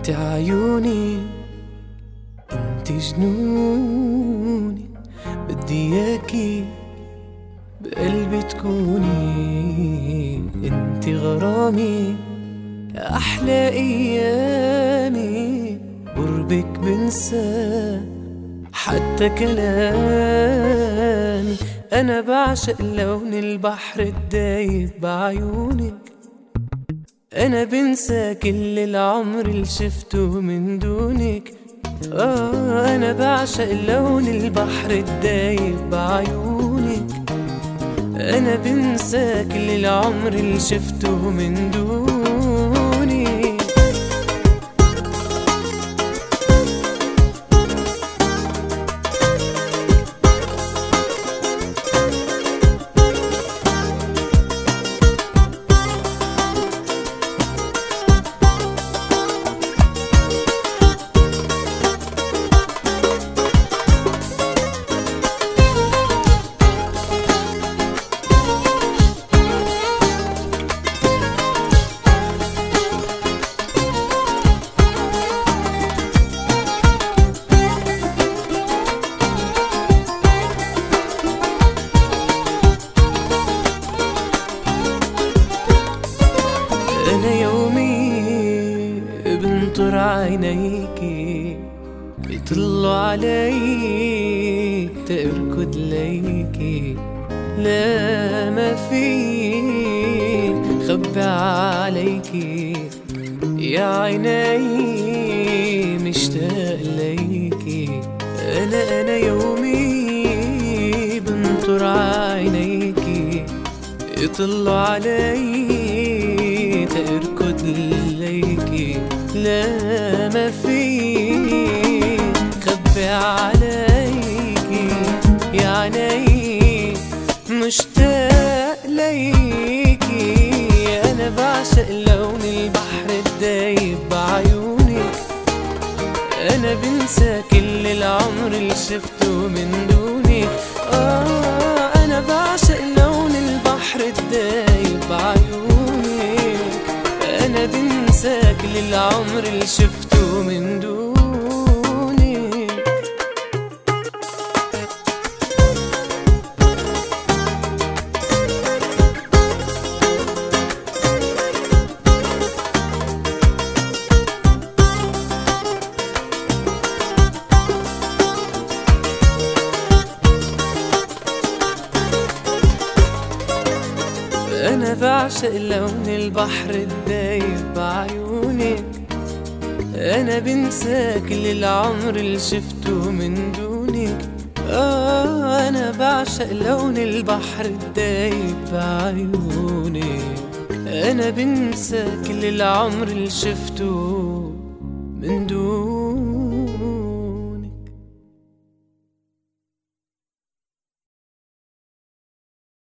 انت عيوني، انت جنوني، بدي اياكي بقلبي تكوني. انت غرامي، احلى ايامي، قربك بنسى حتى كلامي. انا بعشق لون البحر الدايب بعيونك، انا بنسى كل العمر اللي شفته من دونك. انا بعشق لون البحر الدايب بعيونك، انا بنسى كل العمر اللي شفته من دونك. أنا يومي بنطر عينيكي بيطلوا علي تأركض ليكي. لا ما في خبي عليكي يا عيني، مشتاق ليكي. أنا يومي بنطر عينيكي يطلوا علي تأركض ليكي. لا ما في خبي عليكي يا عيني، مشتاق ليكي. أنا بعشق لون البحر الدايب بعيونك، أنا بنسى كل العمر اللي شفته من دونك. أنا بعشق لون البحر الدايب بعيونك، أنا بنسى كل العمر اللي شفته من دونك. أنا بعشق لون البحر الدايب بعيونك، أنا بنسى كل العمر اللي شفته من دونك. أنا بعشق لون البحر الدايب بعيونك، أنا بنسى كل العمر اللي شفته من دونك.